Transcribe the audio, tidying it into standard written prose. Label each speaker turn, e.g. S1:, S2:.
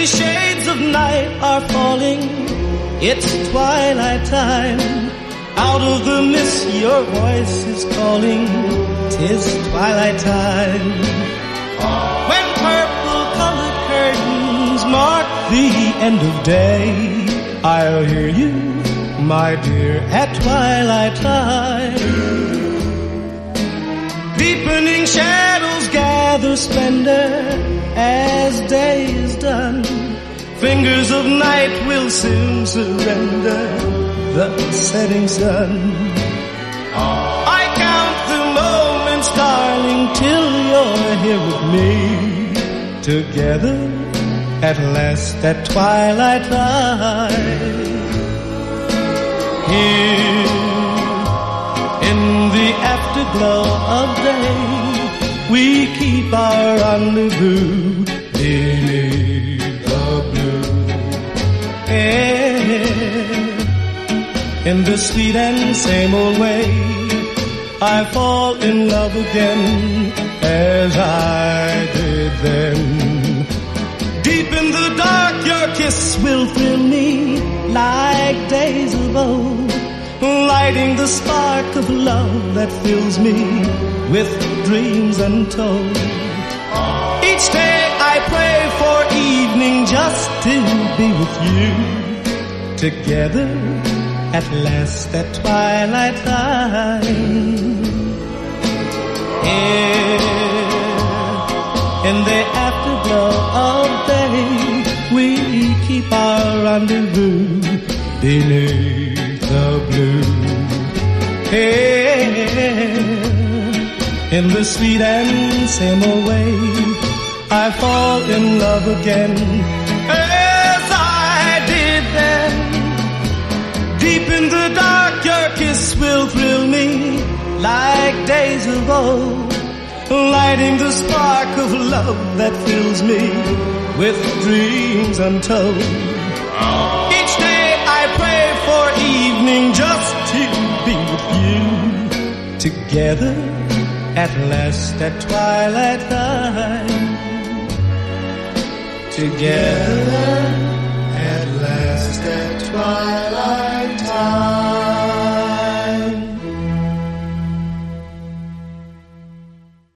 S1: the shades of night are falling, it's twilight time. Out of the mist your voice is calling, 'tis twilight time. When purple-colored curtains mark the end of day, I'll hear you, my dear, at twilight time. Deepening shadows gather splendor as day is done. Fingers of night will soon surrender the setting sun. I count the moments, darling, till you're here with me. Together at last at twilight time. Here in the afterglow of day, we keep our rendezvous beneath the blue air. In the sweet and same old way, I fall in love again as I did then. Deep in the dark, your kiss will thrill me like days of old, lighting the spark of love that fills me with dreams untold. Each day I pray for evening just to be with you. Together at last at twilight time. Here in the afterglow of day, we keep our rendezvous beneath the blue air. In the sweet and same old way, I fall in love again as I did then. Deep in the dark, your kiss will thrill me like days of old, lighting the spark of love that fills me with dreams untold. Each day I pray for evening just to be with you. Together at last at twilight time. Together at last at twilight.